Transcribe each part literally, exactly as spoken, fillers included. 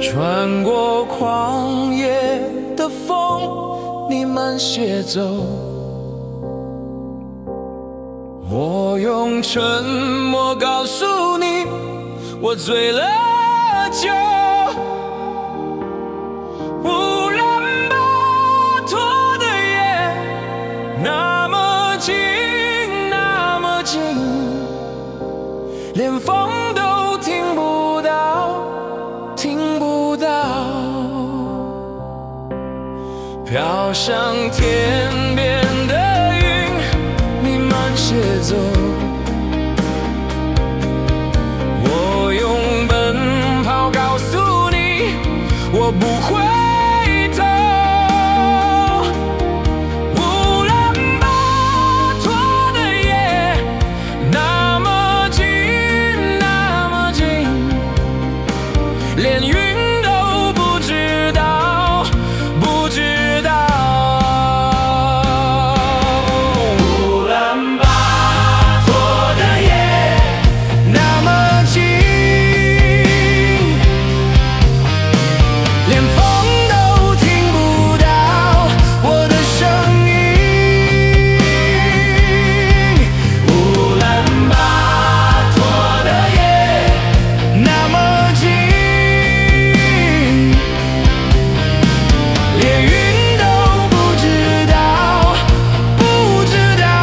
穿过旷野的风，你慢些走。我用沉默告诉你，我醉了酒。乌兰巴托的夜那么近，那么近，连风都听不到，听不到。飘向天边的云，你慢些走。我用奔跑告诉你，我不会头。乌兰巴托的夜那么近，那么近，连云都不知道，不知道。乌兰巴托的夜那么近，连风都听不到我的声音。乌兰巴托的夜那么近，连云都不知道，不知道。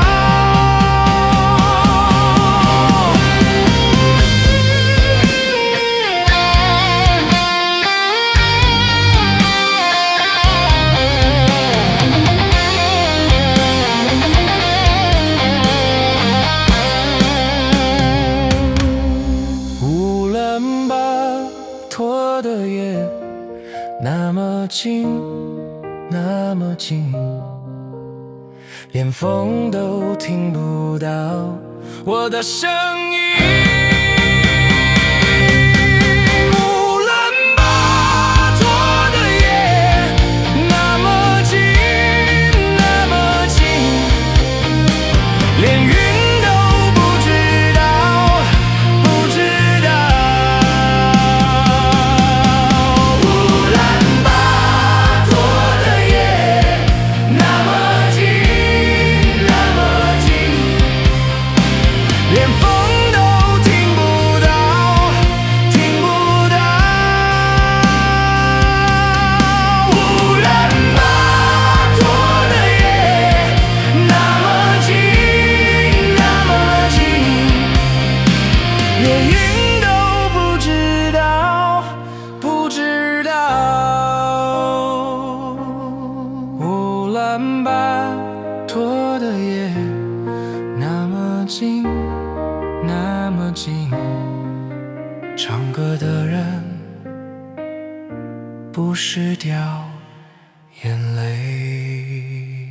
乌兰巴托的夜那么近，那么近，连风都听不到我的声音。乌兰巴托的夜那么近，那么近，连云都不知道，不知道。乌兰巴托的夜那么近，那么近，连风都听不到，听不到。乌兰巴托的夜那么近，那么近，连云都不知道，不知道。乌兰巴托的夜那么近，那么近，唱歌的人不是掉眼泪。